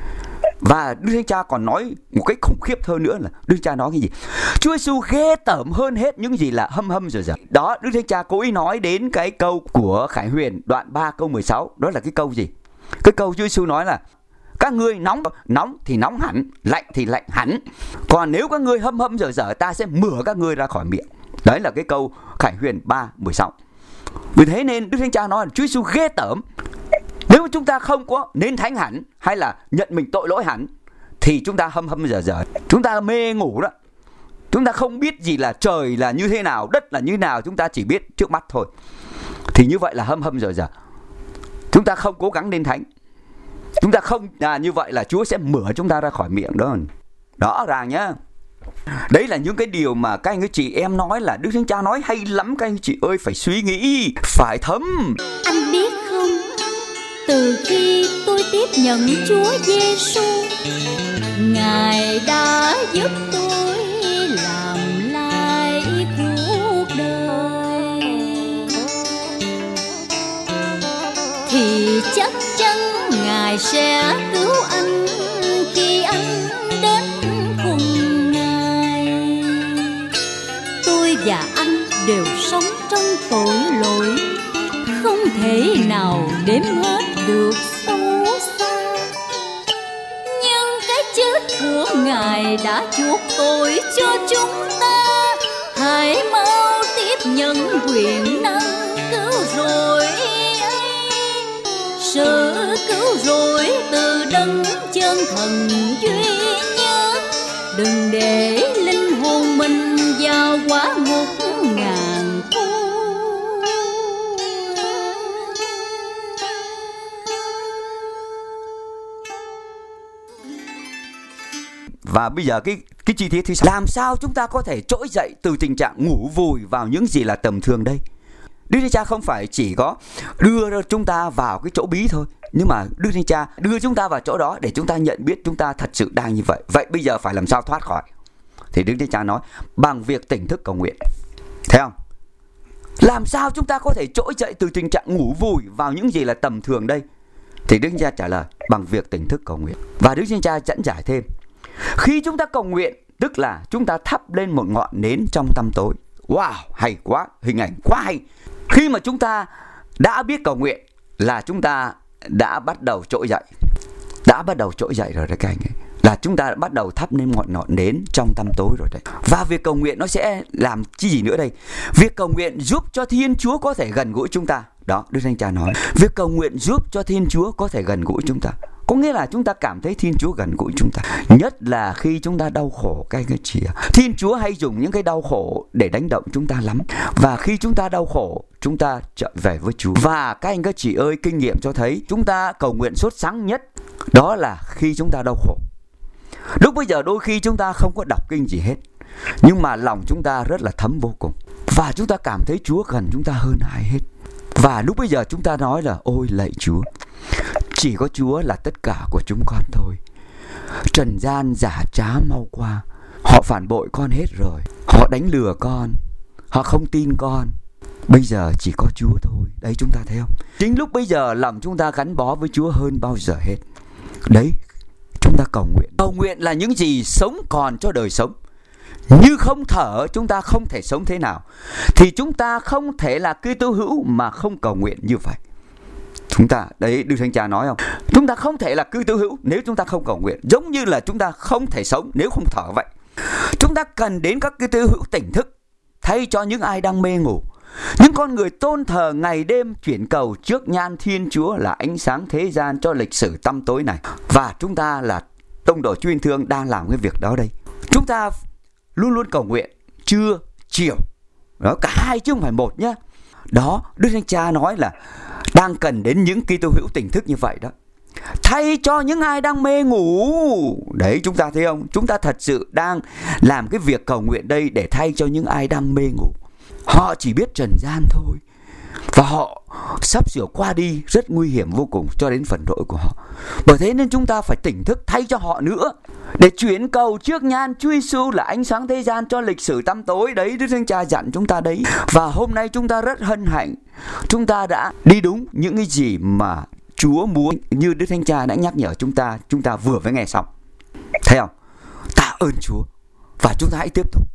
Và Đức Thánh Cha còn nói một cách khủng khiếp hơn nữa là Đức Thánh Cha nói cái gì? Chúa Giêsu ghê tởm hơn hết những gì là hâm rồi. Đó, Đức Thánh Cha cố ý nói đến cái câu của Khải Huyền đoạn 3 câu 16. Đó là cái câu gì? Cái câu Chúa Giêsu nói là: các ngươi nóng thì nóng hẳn, lạnh thì lạnh hẳn. Còn nếu các ngươi hâm dở ta sẽ mửa các ngươi ra khỏi miệng. Đấy là cái câu Khải Huyền 3:16. Vì thế nên Đức Thánh Cha nói là Chúa Giêsu ghê tởm. Nếu mà chúng ta không có nên thánh hẳn hay là nhận mình tội lỗi hẳn thì chúng ta hâm dở. Chúng ta mê ngủ đó. Chúng ta không biết gì là trời là như thế nào, đất là như thế nào, chúng ta chỉ biết trước mắt thôi. Thì như vậy là hâm dở. Chúng ta không cố gắng nên thánh. Chúng ta không như vậy là Chúa sẽ mửa chúng ta ra khỏi miệng đó. Rõ ràng nhá. Đấy là những cái điều mà các anh chị em nói là Đức Thánh Cha nói hay lắm. Các anh chị ơi, phải suy nghĩ, phải thấm. Anh biết không, từ khi tôi tiếp nhận Chúa Giêsu, Ngài đã giúp tôi làm lại cuộc đời, thì chắc chắn Ngài sẽ cứu anh khi anh đến cùng Ngài. Tôi và anh đều sống trong tội lỗi, không thể nào đếm hết được xấu xa. Nhưng cái chết của Ngài đã chuộc tội cho chúng ta. Hãy mau tiếp nhận quyền năng cứu rỗi ấy. Sự cứu rỗi từ đấng chân thần duy nhất. Đừng để linh hồn mình vào quả ngục ngàn thu. Và bây giờ cái chi tiết thứ 6, làm sao chúng ta có thể trỗi dậy từ tình trạng ngủ vùi vào những gì là tầm thường đây? Đức Thánh Cha không phải chỉ có đưa chúng ta vào cái chỗ bí thôi, nhưng mà Đức Thánh Cha đưa chúng ta vào chỗ đó để chúng ta nhận biết chúng ta thật sự đang như vậy. Vậy bây giờ phải làm sao thoát khỏi? Thì Đức Thánh Cha nói bằng việc tỉnh thức cầu nguyện. Thấy không? Làm sao chúng ta có thể trỗi dậy từ tình trạng ngủ vùi vào những gì là tầm thường đây? Thì Đức Thánh Cha trả lời bằng việc tỉnh thức cầu nguyện. Và Đức Thánh Cha dẫn giải thêm, khi chúng ta cầu nguyện tức là chúng ta thắp lên một ngọn nến trong tăm tối. Wow, hay quá, hình ảnh quá hay. Khi mà chúng ta đã biết cầu nguyện là chúng ta đã bắt đầu trỗi dậy. Đã bắt đầu trỗi dậy rồi đấy các anh ấy. Là chúng ta đã bắt đầu thắp lên ngọn nến trong tăm tối rồi đấy. Và việc cầu nguyện nó sẽ làm chi gì nữa đây? Việc cầu nguyện giúp cho Thiên Chúa có thể gần gũi chúng ta. Đó, Đức Thánh Cha nói việc cầu nguyện giúp cho Thiên Chúa có thể gần gũi chúng ta. Có nghĩa là chúng ta cảm thấy Thiên Chúa gần gũi chúng ta. Nhất là khi chúng ta đau khổ các anh chị. Thiên Chúa hay dùng những cái đau khổ để đánh động chúng ta lắm. Và khi chúng ta đau khổ, chúng ta trở về với Chúa. Và các anh các chị ơi, kinh nghiệm cho thấy chúng ta cầu nguyện sốt sắng nhất đó là khi chúng ta đau khổ. Lúc bây giờ đôi khi chúng ta không có đọc kinh gì hết, nhưng mà lòng chúng ta rất là thấm vô cùng. Và chúng ta cảm thấy Chúa gần chúng ta hơn ai hết. Và lúc bây giờ chúng ta nói là ôi lạy Chúa, chỉ có Chúa là tất cả của chúng con thôi. Trần gian giả trá mau qua. Họ phản bội con hết rồi. Họ đánh lừa con. Họ không tin con. Bây giờ chỉ có Chúa thôi. Đấy, chúng ta thấy không? Chính lúc bây giờ lòng chúng ta gắn bó với Chúa hơn bao giờ hết. Đấy, chúng ta cầu nguyện. Cầu nguyện là những gì sống còn cho đời sống. Như không thở chúng ta không thể sống thế nào. Thì chúng ta không thể là Kitô hữu mà không cầu nguyện như vậy. Chúng ta, đấy Đức Thánh Cha nói không? Chúng ta không thể là Kitô hữu nếu chúng ta không cầu nguyện. Giống như là chúng ta không thể sống nếu không thở vậy. Chúng ta cần đến các Kitô hữu tỉnh thức thay cho những ai đang mê ngủ. Những con người tôn thờ ngày đêm chuyển cầu trước nhan Thiên Chúa là ánh sáng thế gian cho lịch sử tăm tối này. Và chúng ta là tông đồ Chúa Yêu Thương đang làm cái việc đó đây. Chúng ta luôn luôn cầu nguyện trưa, chiều. Đó, cả hai chứ không phải một nhé. Đó, Đức Thánh Cha nói là đang cần đến những Kitô hữu tỉnh thức như vậy đó. Thay cho những ai đang mê ngủ. Đấy, chúng ta thấy không? Chúng ta thật sự đang làm cái việc cầu nguyện đây để thay cho những ai đang mê ngủ. Họ chỉ biết trần gian thôi. Và họ sắp sửa qua đi rất nguy hiểm vô cùng cho đến phần tội của họ. Bởi thế nên chúng ta phải tỉnh thức thay cho họ nữa. Để chuyển cầu trước nhan Chúa Giêsu là ánh sáng thế gian cho lịch sử tăm tối. Đấy, Đức Thánh Cha dặn chúng ta đấy. Và hôm nay chúng ta rất hân hạnh. Chúng ta đã đi đúng những cái gì mà Chúa muốn. Như Đức Thánh Cha đã nhắc nhở chúng ta vừa mới nghe xong. Thấy không? Tạ ơn Chúa. Và chúng ta hãy tiếp tục.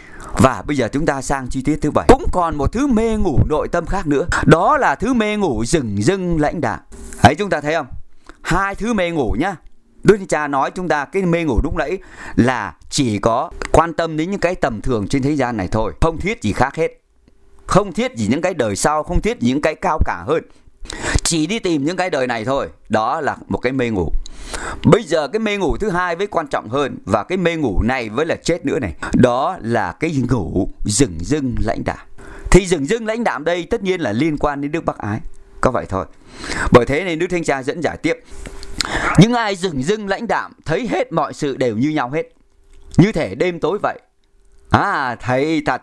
Và bây giờ chúng ta sang chi tiết thứ 7. Cũng còn một thứ mê ngủ nội tâm khác nữa. Đó là thứ mê ngủ rừng rưng lãnh đạm. Đấy, chúng ta thấy không? Hai thứ mê ngủ nhá. Đức Thánh Cha nói chúng ta cái mê ngủ lúc nãy là chỉ có quan tâm đến những cái tầm thường trên thế gian này thôi, không thiết gì khác hết, không thiết gì những cái đời sau, không thiết gì những cái cao cả hơn, chỉ đi tìm những cái đời này thôi. Đó là một cái mê ngủ. Bây giờ cái mê ngủ thứ hai với quan trọng hơn, và cái mê ngủ này với là chết nữa này, đó là cái ngủ dửng dưng lãnh đạm. Thì dửng dưng lãnh đạm đây tất nhiên là liên quan đến đức bác ái, có vậy thôi. Bởi thế nên Đức Thánh Cha dẫn giải tiếp: những ai dửng dưng lãnh đạm thấy hết mọi sự đều như nhau hết, như thể đêm tối vậy. Thầy thật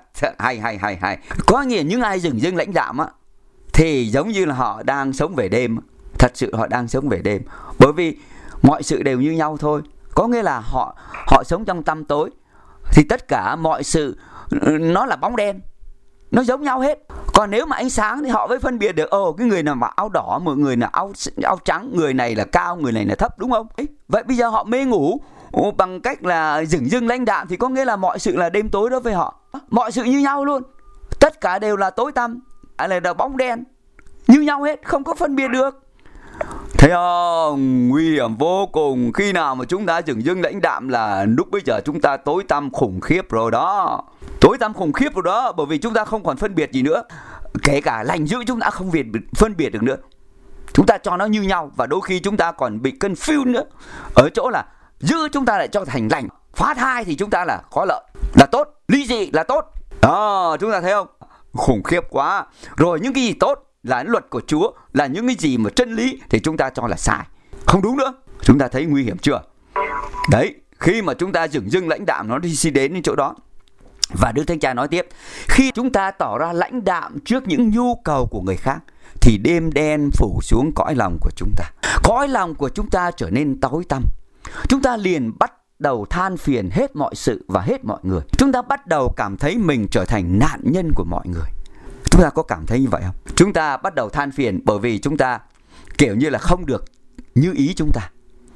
hay. Có nghĩa những ai dửng dưng lãnh đạm á, thì giống như là họ đang sống về đêm. Thật sự họ đang sống về đêm, bởi vì mọi sự đều như nhau thôi. Có nghĩa là họ sống trong tăm tối, thì tất cả mọi sự nó là bóng đen, nó giống nhau hết. Còn nếu mà ánh sáng thì họ mới phân biệt được, cái người nào mặc áo đỏ, một người nào áo trắng, người này là cao, người này là thấp, đúng không? Vậy bây giờ họ mê ngủ bằng cách là dửng dưng lãnh đạm, thì có nghĩa là mọi sự là đêm tối đối với họ. Mọi sự như nhau luôn, tất cả đều là tối tăm, là bóng đen, như nhau hết, không có phân biệt được. Thấy không? Nguy hiểm vô cùng. Khi nào mà chúng ta dửng dưng lãnh đạm là lúc bây giờ chúng ta tối tăm khủng khiếp rồi đó. Tối tăm khủng khiếp rồi đó, bởi vì chúng ta không còn phân biệt gì nữa. Kể cả lành dữ chúng ta không phân biệt được nữa. Chúng ta cho nó như nhau, và đôi khi chúng ta còn bị confuse nữa. Ở chỗ là dữ chúng ta lại cho thành lành, phá thai thì chúng ta là có lợi, là tốt, ly dị là tốt. Đó, chúng ta thấy không? Khủng khiếp quá. Rồi những cái gì tốt là luật của Chúa, là những cái gì mà chân lý thì chúng ta cho là sai, không đúng nữa. Chúng ta thấy nguy hiểm chưa? Đấy, khi mà chúng ta dửng dưng lãnh đạm nó đi đến chỗ đó. Và Đức Thánh Cha nói tiếp: khi chúng ta tỏ ra lãnh đạm trước những nhu cầu của người khác, thì đêm đen phủ xuống cõi lòng của chúng ta. Cõi lòng của chúng ta trở nên tối tăm. Chúng ta liền bắt đầu than phiền hết mọi sự và hết mọi người. Chúng ta bắt đầu cảm thấy mình trở thành nạn nhân của mọi người. Chúng ta có cảm thấy như vậy không? Chúng ta bắt đầu than phiền bởi vì chúng ta kiểu như là không được như ý chúng ta.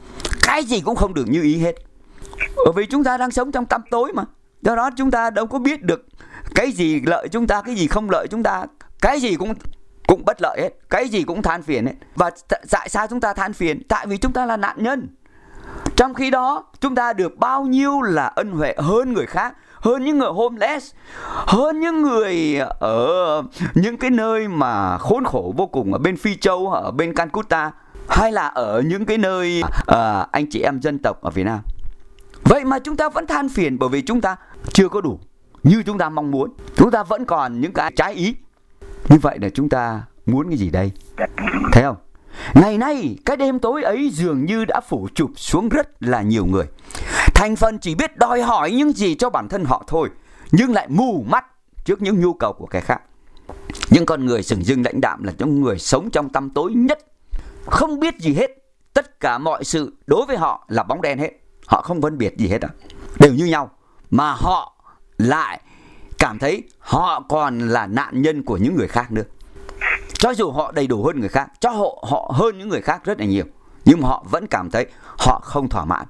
Cái gì cũng không được như ý hết. Bởi vì chúng ta đang sống trong tăm tối mà. Do đó chúng ta đâu có biết được cái gì lợi chúng ta, cái gì không lợi chúng ta. Cái gì cũng bất lợi hết, cái gì cũng than phiền hết. Và tại sao chúng ta than phiền? Tại vì chúng ta là nạn nhân. Trong khi đó chúng ta được bao nhiêu là ân huệ hơn người khác, hơn những người homeless, hơn những người ở những cái nơi mà khốn khổ vô cùng, ở bên Phi Châu, ở bên Calcutta, hay là ở những cái nơi anh chị em dân tộc ở Việt Nam. Vậy mà chúng ta vẫn than phiền bởi vì chúng ta chưa có đủ như chúng ta mong muốn. Chúng ta vẫn còn những cái trái ý. Như vậy là chúng ta muốn cái gì đây? Thấy không? Ngày nay cái đêm tối ấy dường như đã phủ chụp xuống rất là nhiều người. Thành phần chỉ biết đòi hỏi những gì cho bản thân họ thôi, nhưng lại mù mắt trước những nhu cầu của kẻ khác. Những con người dửng dưng lãnh đạm là những người sống trong tăm tối nhất, không biết gì hết. Tất cả mọi sự đối với họ là bóng đen hết. Họ không phân biệt gì hết, đều như nhau. Mà họ lại cảm thấy họ còn là nạn nhân của những người khác nữa. Cho dù họ đầy đủ hơn người khác, cho họ hơn những người khác rất là nhiều, nhưng mà họ vẫn cảm thấy họ không thỏa mãn.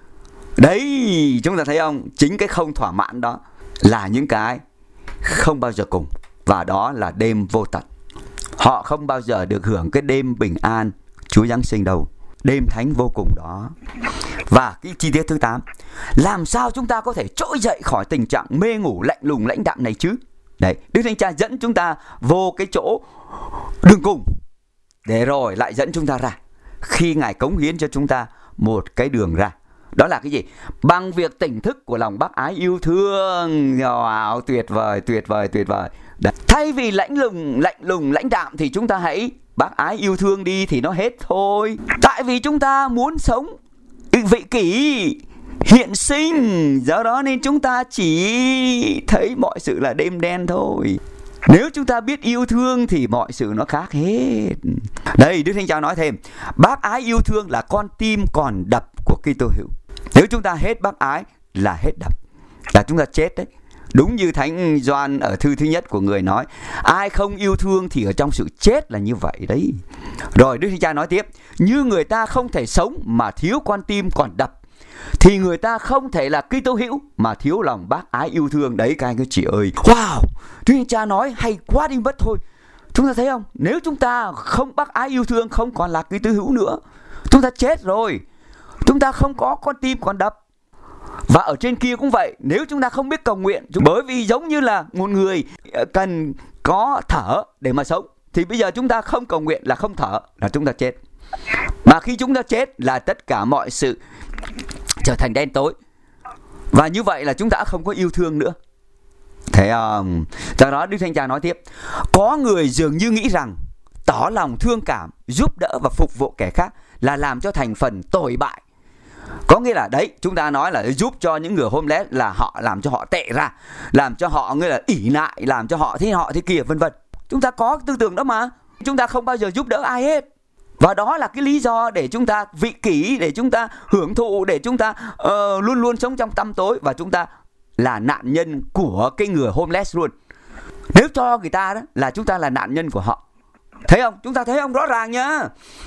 Đấy, chúng ta thấy không? Chính cái không thỏa mãn đó là những cái không bao giờ cùng. Và đó là đêm vô tận. Họ không bao giờ được hưởng cái đêm bình an Chúa Giáng sinh đâu. Đêm thánh vô cùng đó. Và cái chi tiết thứ 8, làm sao chúng ta có thể trỗi dậy khỏi tình trạng mê ngủ lạnh lùng lãnh đạm này chứ? Đấy, Đức Thánh Cha dẫn chúng ta vô cái chỗ đường cùng, để rồi lại dẫn chúng ta ra. Khi Ngài cống hiến cho chúng ta một cái đường ra. Đó là cái gì? Bằng việc tỉnh thức của lòng bác ái yêu thương. Wow, tuyệt vời. Đấy. Thay vì lạnh lùng lãnh đạm thì chúng ta hãy bác ái yêu thương đi thì nó hết thôi. Tại vì chúng ta muốn sống vị kỷ hiện sinh, do đó nên chúng ta chỉ thấy mọi sự là đêm đen thôi. Nếu chúng ta biết yêu thương thì mọi sự nó khác hết. Đây, Đức Thánh Cha nói thêm, bác ái yêu thương là con tim còn đập của Kitô hữu. Nếu chúng ta hết bác ái là hết đập, là chúng ta chết đấy. Đúng như Thánh Gioan ở thư thứ nhất của người nói, ai không yêu thương thì ở trong sự chết là như vậy đấy. Rồi Đức Thánh Cha nói tiếp, như người ta không thể sống mà thiếu con tim còn đập, thì người ta không thể là Kitô hữu mà thiếu lòng bác ái yêu thương. Đấy các anh các chị ơi, wow, Đức Thánh Cha nói hay quá đi mất thôi. Chúng ta thấy không? Nếu chúng ta không bác ái yêu thương, không còn là Kitô hữu nữa, chúng ta chết rồi. chúng ta không có con tim còn đập. Và ở trên kia cũng vậy, nếu chúng ta không biết cầu nguyện, bởi vì giống như là một người cần có thở để mà sống, thì bây giờ chúng ta không cầu nguyện là không thở, là chúng ta chết. Mà khi chúng ta chết là tất cả mọi sự trở thành đen tối. Và như vậy là chúng ta không có yêu thương nữa. Thế do đó Đức Thánh Cha nói tiếp, có người dường như nghĩ rằng tỏ lòng thương cảm, giúp đỡ và phục vụ kẻ khác là làm cho thành phần tồi bại. Có nghĩa là đấy, chúng ta nói là giúp cho những người homeless là họ làm cho họ tệ ra, làm cho họ nghĩa là ỷ lại, làm cho họ thế kia vân vân. Chúng ta có tư tưởng đó mà. Chúng ta không bao giờ giúp đỡ ai hết. Và đó là cái lý do để chúng ta vị kỷ, để chúng ta hưởng thụ, để chúng ta luôn luôn sống trong tăm tối. Và chúng ta là nạn nhân của cái người homeless luôn. Nếu cho người ta đó là chúng ta là nạn nhân của họ. Thấy không? Chúng ta thấy không? Rõ ràng nhá.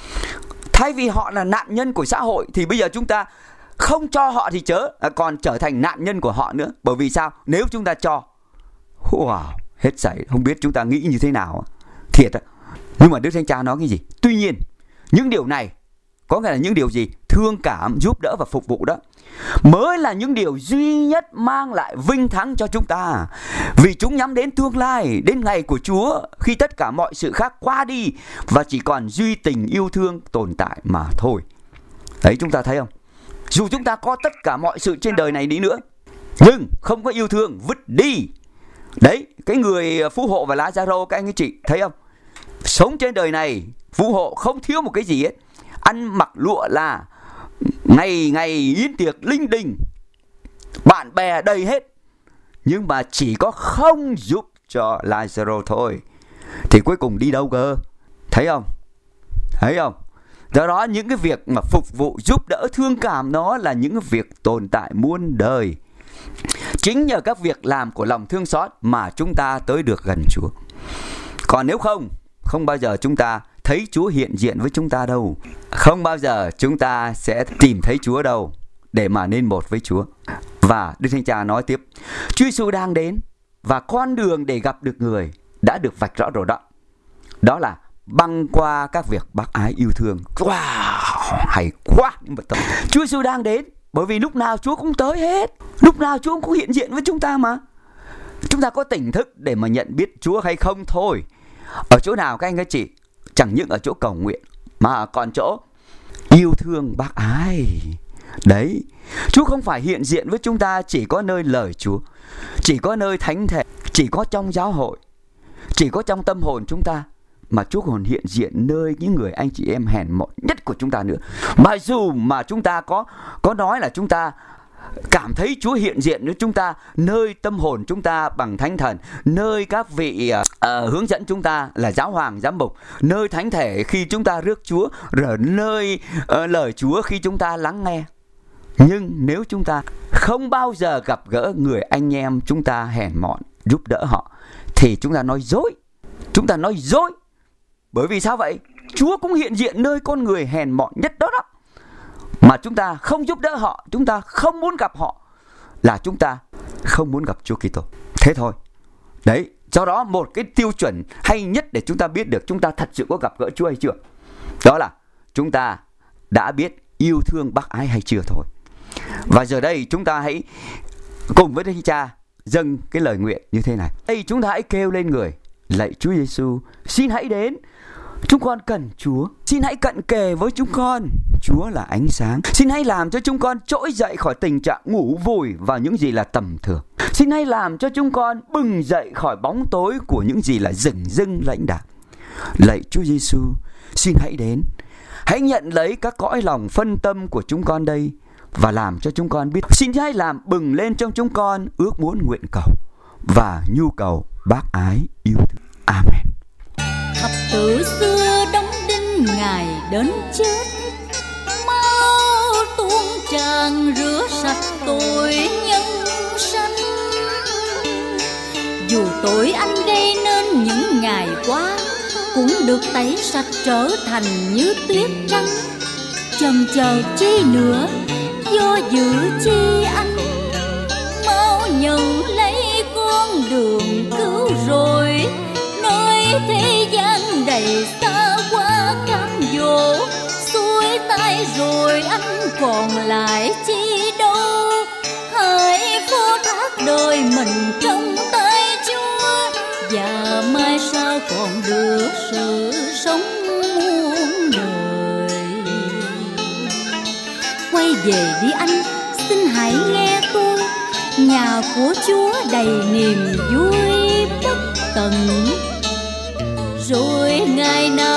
Thay vì họ là nạn nhân của xã hội thì bây giờ chúng ta không cho họ thì chớ, còn trở thành nạn nhân của họ nữa. Bởi vì sao? Nếu chúng ta cho, wow, hết sảy, không biết chúng ta nghĩ như thế nào. Thiệt á. Nhưng mà Đức Thánh Cha nói cái gì? Tuy nhiên, những điều này có nghĩa là những điều gì? Thương cảm, giúp đỡ và phục vụ đó mới là những điều duy nhất mang lại vinh thắng cho chúng ta. Vì chúng nhắm đến tương lai, đến ngày của Chúa, khi tất cả mọi sự khác qua đi và chỉ còn duy tình yêu thương tồn tại mà thôi. Đấy, chúng ta thấy không? Dù chúng ta có tất cả mọi sự trên đời này đi nữa, nhưng không có yêu thương, vứt đi. Đấy, cái người phú hộ và Lazaro, các anh các chị thấy không? Sống trên đời này, phú hộ không thiếu một cái gì hết. Ăn mặc lụa là, ngày ngày yến tiệc linh đình, bạn bè đầy hết, nhưng mà chỉ có không giúp cho Lazaro thôi. Thì cuối cùng đi đâu cơ? Thấy không? Thấy không? Do đó những cái việc mà phục vụ, giúp đỡ, thương cảm, nó là những cái việc tồn tại muôn đời. Chính nhờ các việc làm của lòng thương xót mà chúng ta tới được gần Chúa. Còn nếu không bao giờ chúng ta thấy Chúa hiện diện với chúng ta đâu. Không bao giờ chúng ta sẽ tìm thấy Chúa đâu để mà nên một với Chúa. Và Đức Thánh Cha nói tiếp, Chúa Giêsu đang đến và con đường để gặp được người đã được vạch rõ rồi đó. Đó là băng qua các việc bác ái yêu thương. Wow, hay quá. Chúa Giêsu đang đến, bởi vì lúc nào Chúa cũng tới hết. Lúc nào Chúa cũng hiện diện với chúng ta mà. Chúng ta có tỉnh thức để mà nhận biết Chúa hay không thôi. Ở chỗ nào các anh các chị? Chẳng những ở chỗ cầu nguyện, mà còn chỗ yêu thương bác ái. Đấy, Chúa không phải hiện diện với chúng ta chỉ có nơi lời Chúa, chỉ có nơi thánh thể, chỉ có trong giáo hội, chỉ có trong tâm hồn chúng ta, mà Chúa còn hiện diện nơi những người anh chị em hèn mọn nhất của chúng ta nữa. Mà dù mà chúng ta có nói là chúng ta cảm thấy Chúa hiện diện với chúng ta nơi tâm hồn chúng ta bằng Thánh Thần, nơi các vị hướng dẫn chúng ta là giáo hoàng, giám mục, nơi thánh thể khi chúng ta rước Chúa, rồi nơi lời Chúa khi chúng ta lắng nghe. Nhưng nếu chúng ta không bao giờ gặp gỡ người anh em chúng ta hèn mọn, giúp đỡ họ, thì chúng ta nói dối. Chúng ta nói dối. Bởi vì sao vậy? Chúa cũng hiện diện nơi con người hèn mọn nhất đó đó. Mà chúng ta không giúp đỡ họ, chúng ta không muốn gặp họ, là chúng ta không muốn gặp Chúa Kitô. Thế thôi. Đấy, do đó một cái tiêu chuẩn hay nhất để chúng ta biết được chúng ta thật sự có gặp gỡ Chúa hay chưa, đó là chúng ta đã biết yêu thương bác ái hay chưa thôi. Và giờ đây chúng ta hãy cùng với Đức Cha dâng cái lời nguyện như thế này. Đây, chúng ta hãy kêu lên người: lạy Chúa Giêsu, xin hãy đến, chúng con cần Chúa. Xin hãy cận kề với chúng con, Chúa là ánh sáng. Xin hãy làm cho chúng con trỗi dậy khỏi tình trạng ngủ vùi vào những gì là tầm thường. Xin hãy làm cho chúng con bừng dậy khỏi bóng tối của những gì là dửng dưng lãnh đạm. Lạy Chúa Giêsu, xin hãy đến, hãy nhận lấy các cõi lòng phân tâm của chúng con đây và làm cho chúng con biết. Xin hãy làm bừng lên trong chúng con ước muốn, nguyện cầu và nhu cầu bác ái yêu thương. Amen. Thập tự xưa đóng đinh Ngài đến chết, mau tuôn tràn rửa sạch tội nhân sanh. Dù tội anh gây nên những ngày qua, cũng được tẩy sạch trở thành như tuyết trắng. Chần chờ chi nữa, do dự chi anh, mau nhận lấy con đường cứu rồi. Nơi thế gian đầy xa qua cám dỗ, xuôi tay rồi anh còn lại chi đâu. Hãy phó thác đời mình trong tay Chúa, và mai sau còn được sự sống muôn đời. Quay về đi anh, xin hãy nghe tôi, nhà của Chúa đầy niềm vui bất tận. Rồi ngày nào